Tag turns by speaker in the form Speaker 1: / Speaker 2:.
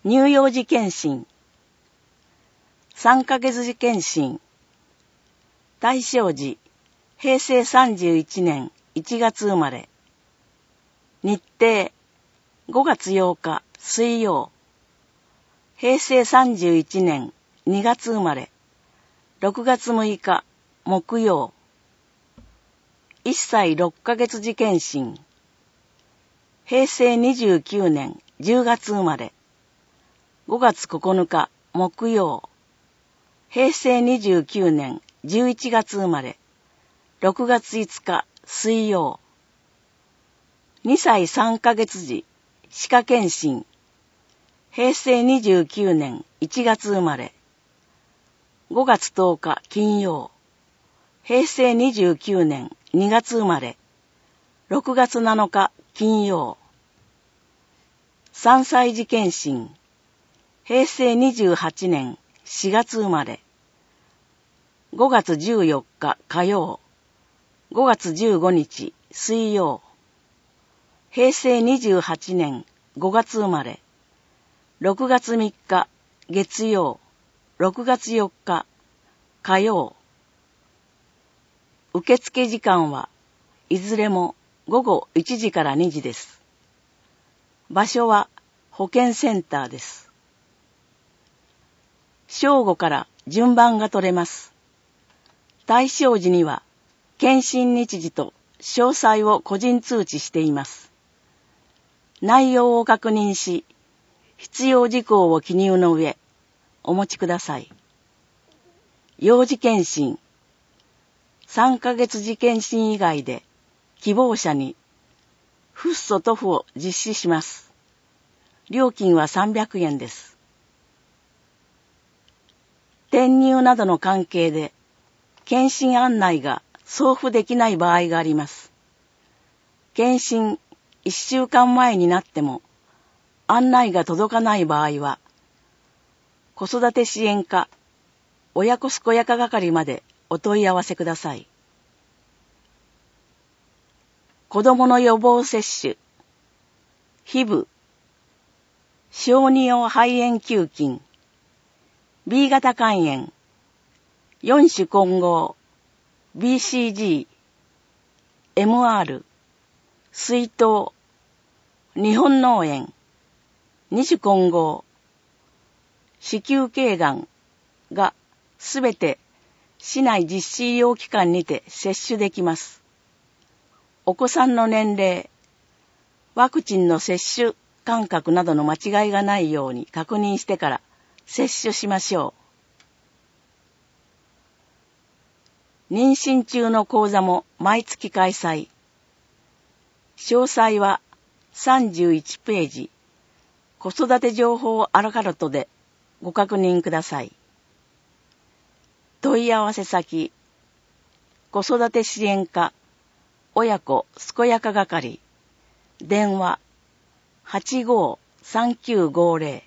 Speaker 1: 乳幼児健診、3ヶ月児健診、大正時、平成31年1月生まれ、日程、5月8日水曜、平成31年2月生まれ、6月6日木曜、1歳6ヶ月児健診、平成29年10月生まれ、5月9日木曜、平成29年11月生まれ、6月5日水曜、2歳3ヶ月児歯科健診、平成29年1月生まれ、5月10日金曜、平成29年2月生まれ、6月7日金曜、3歳児健診、平成28年4月生まれ、5月14日火曜、5月15日水曜、平成28年5月生まれ、6月3日月曜、6月4日火曜。受付時間はいずれも午後1時から2時です。場所は保健センターです。正午から順番が取れます。大正時には検診日時と詳細を個人通知しています。内容を確認し、必要事項を記入の上、お持ちください。幼児検診、3ヶ月児検診以外で希望者にフッ素塗布を実施します。料金は300円です。転入などの関係で検診案内が送付できない場合があります。検診1週間前になっても案内が届かない場合は、子育て支援課親子健やか係までお問い合わせください。子どもの予防接種、ヒブ、小児用肺炎球菌、B 型肝炎、4種混合、BCG、MR、水痘、日本脳炎、2種混合、子宮頸がんがすべて市内実施医療機関にて接種できます。お子さんの年齢、ワクチンの接種間隔などの間違いがないように確認してから接種しましょう。妊娠中の講座も毎月開催。詳細は31ページ、子育て情報アラカルトでご確認ください。問い合わせ先、子育て支援課親子健やか係、電話 85-3950